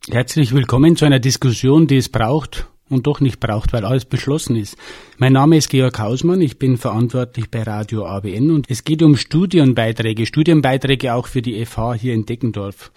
Herzlich willkommen zu einer Diskussion, die es braucht und doch nicht braucht, weil alles beschlossen ist. Mein Name ist Georg Hausmann, ich bin verantwortlich bei Radio AWN und es geht um Studienbeiträge auch für die FH hier in Deggendorf.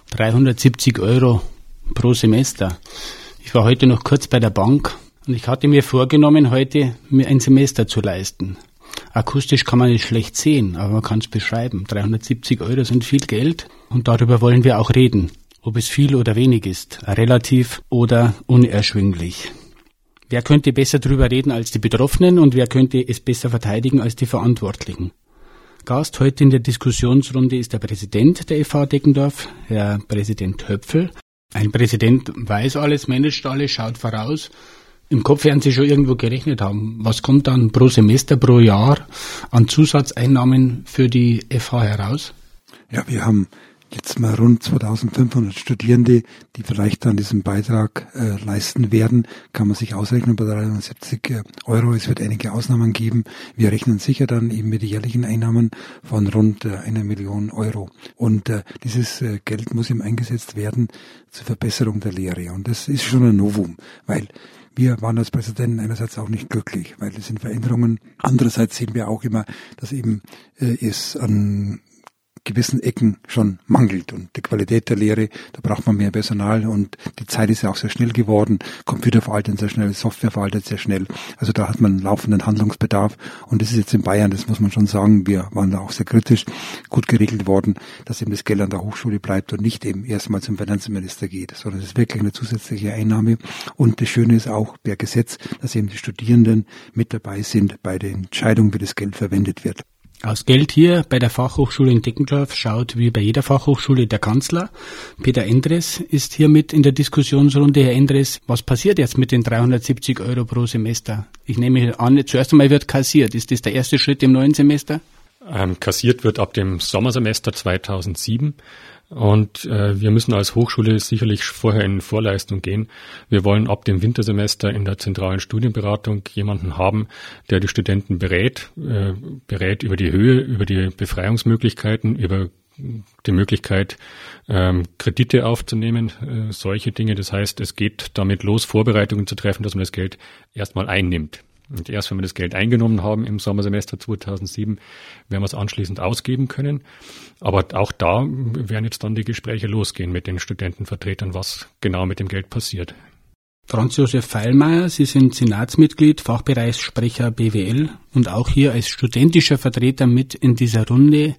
370 € pro Semester. Ich war heute noch kurz bei der Bank und ich hatte mir vorgenommen, heute mir ein Semester zu leisten. Akustisch kann man nicht schlecht sehen, aber man kann es beschreiben. 370 € sind viel Geld und darüber wollen wir auch reden. Ob es viel oder wenig ist, relativ oder unerschwinglich. Wer könnte besser darüber reden als die Betroffenen und wer könnte es besser verteidigen als die Verantwortlichen? Gast heute in der Diskussionsrunde ist der Präsident der FH Deggendorf, Herr Präsident Höpfl. Ein Präsident weiß alles, managt alles, schaut voraus. Im Kopf werden Sie schon irgendwo gerechnet haben. Was kommt dann pro Semester, pro Jahr an Zusatzeinnahmen für die FH heraus? Ja, wir haben jetzt mal rund 2500 Studierende, die vielleicht dann diesen Beitrag leisten werden. Kann man sich ausrechnen bei 370 €. Es wird einige Ausnahmen geben. Wir rechnen sicher dann eben mit jährlichen Einnahmen von rund 1 Million €. Und dieses Geld muss eben eingesetzt werden zur Verbesserung der Lehre. Und das ist schon ein Novum, weil wir waren als Präsidenten einerseits auch nicht glücklich, weil es sind Veränderungen. Andererseits sehen wir auch immer, dass eben es an gewissen Ecken schon mangelt und die Qualität der Lehre, da braucht man mehr Personal und die Zeit ist ja auch sehr schnell geworden, Computer veralten sehr schnell, Software veraltet sehr schnell, also da hat man laufenden Handlungsbedarf und das ist jetzt in Bayern, das muss man schon sagen, wir waren da auch sehr kritisch, gut geregelt worden, dass eben das Geld an der Hochschule bleibt und nicht eben erstmal zum Finanzminister geht, sondern es ist wirklich eine zusätzliche Einnahme und das Schöne ist auch per Gesetz, dass eben die Studierenden mit dabei sind bei der Entscheidung, wie das Geld verwendet wird. Aus Geld hier bei der Fachhochschule in Deggendorf schaut wie bei jeder Fachhochschule der Kanzler. Peter Endres ist hier mit in der Diskussionsrunde. Herr Endres, was passiert jetzt mit den 370 € pro Semester? Ich nehme an, zuerst einmal wird kassiert. Ist das der erste Schritt im neuen Semester? Kassiert wird ab dem Sommersemester 2007. Und wir müssen als Hochschule sicherlich vorher in Vorleistung gehen. Wir wollen ab dem Wintersemester in der zentralen Studienberatung jemanden haben, der die Studenten berät über die Höhe, über die Befreiungsmöglichkeiten, über die Möglichkeit, Kredite aufzunehmen, solche Dinge. Das heißt, es geht damit los, Vorbereitungen zu treffen, dass man das Geld erstmal einnimmt. Und erst wenn wir das Geld eingenommen haben im Sommersemester 2007, werden wir es anschließend ausgeben können. Aber auch da werden jetzt dann die Gespräche losgehen mit den Studentenvertretern, was genau mit dem Geld passiert. Franz Josef Feilmeier, Sie sind Senatsmitglied, Fachbereichssprecher BWL und auch hier als studentischer Vertreter mit in dieser Runde.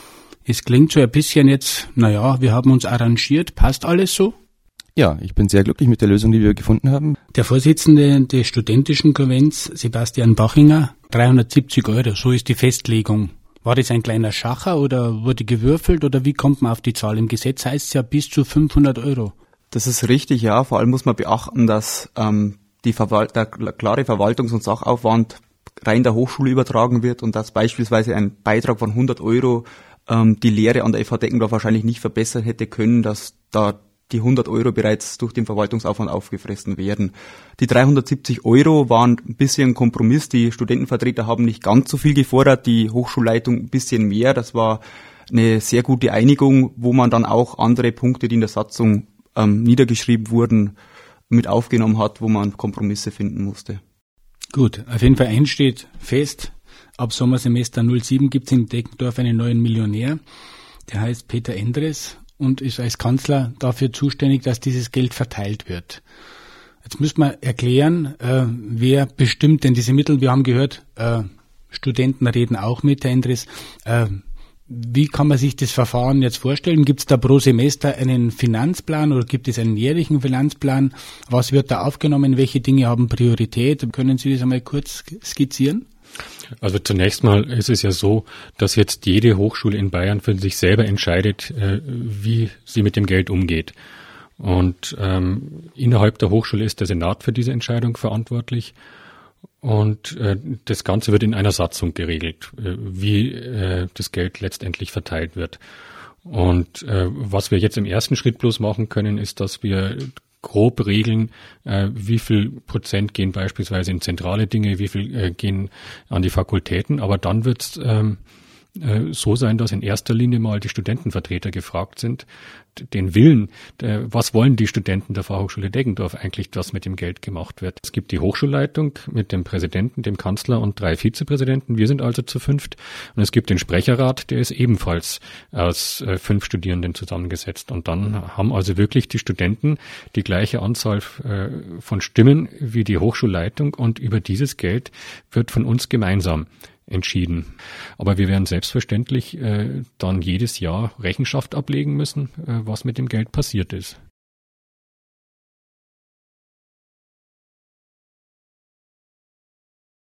Es klingt so ein bisschen jetzt, wir haben uns arrangiert, passt alles so? Ja, ich bin sehr glücklich mit der Lösung, die wir gefunden haben. Der Vorsitzende des Studentischen Konvents, Sebastian Bachinger, 370 €, so ist die Festlegung. War das ein kleiner Schacher oder wurde gewürfelt oder wie kommt man auf die Zahl? Im Gesetz heißt es ja bis zu 500 €. Das ist richtig, ja. Vor allem muss man beachten, dass der klare Verwaltungs- und Sachaufwand rein der Hochschule übertragen wird und dass beispielsweise ein Beitrag von 100 € die Lehre an der FH Deggendorf wahrscheinlich nicht verbessern hätte können, dass da die 100 € bereits durch den Verwaltungsaufwand aufgefressen werden. Die 370 € waren ein bisschen ein Kompromiss. Die Studentenvertreter haben nicht ganz so viel gefordert, die Hochschulleitung ein bisschen mehr. Das war eine sehr gute Einigung, wo man dann auch andere Punkte, die in der Satzung niedergeschrieben wurden, mit aufgenommen hat, wo man Kompromisse finden musste. Gut, auf jeden Fall eins steht fest. Ab Sommersemester 07 gibt es in Deggendorf einen neuen Millionär. Der heißt Peter Endres und ist als Kanzler dafür zuständig, dass dieses Geld verteilt wird. Jetzt müssen wir erklären, wer bestimmt denn diese Mittel. Wir haben gehört, Studenten reden auch mit, Herr Endres. Wie kann man sich das Verfahren jetzt vorstellen? Gibt es da pro Semester einen Finanzplan oder gibt es einen jährlichen Finanzplan? Was wird da aufgenommen? Welche Dinge haben Priorität? Können Sie das einmal kurz skizzieren? Also zunächst mal ist es ja so, dass jetzt jede Hochschule in Bayern für sich selber entscheidet, wie sie mit dem Geld umgeht. Und innerhalb der Hochschule ist der Senat für diese Entscheidung verantwortlich. Und das Ganze wird in einer Satzung geregelt, wie das Geld letztendlich verteilt wird. Und was wir jetzt im ersten Schritt bloß machen können, ist, dass wir grob regeln, wie viel Prozent gehen beispielsweise in zentrale Dinge, wie viel gehen an die Fakultäten. Aber dann wird es so sein, dass in erster Linie mal die Studentenvertreter gefragt sind, den Willen, was wollen die Studenten der Fachhochschule Deggendorf eigentlich, was mit dem Geld gemacht wird. Es gibt die Hochschulleitung mit dem Präsidenten, dem Kanzler und 3 Vizepräsidenten. Wir sind also zu 5. Und es gibt den Sprecherrat, der ist ebenfalls aus 5 Studierenden zusammengesetzt. Und dann haben also wirklich die Studenten die gleiche Anzahl von Stimmen wie die Hochschulleitung, und über dieses Geld wird von uns gemeinsam entschieden. Aber wir werden selbstverständlich dann jedes Jahr Rechenschaft ablegen müssen, was mit dem Geld passiert ist.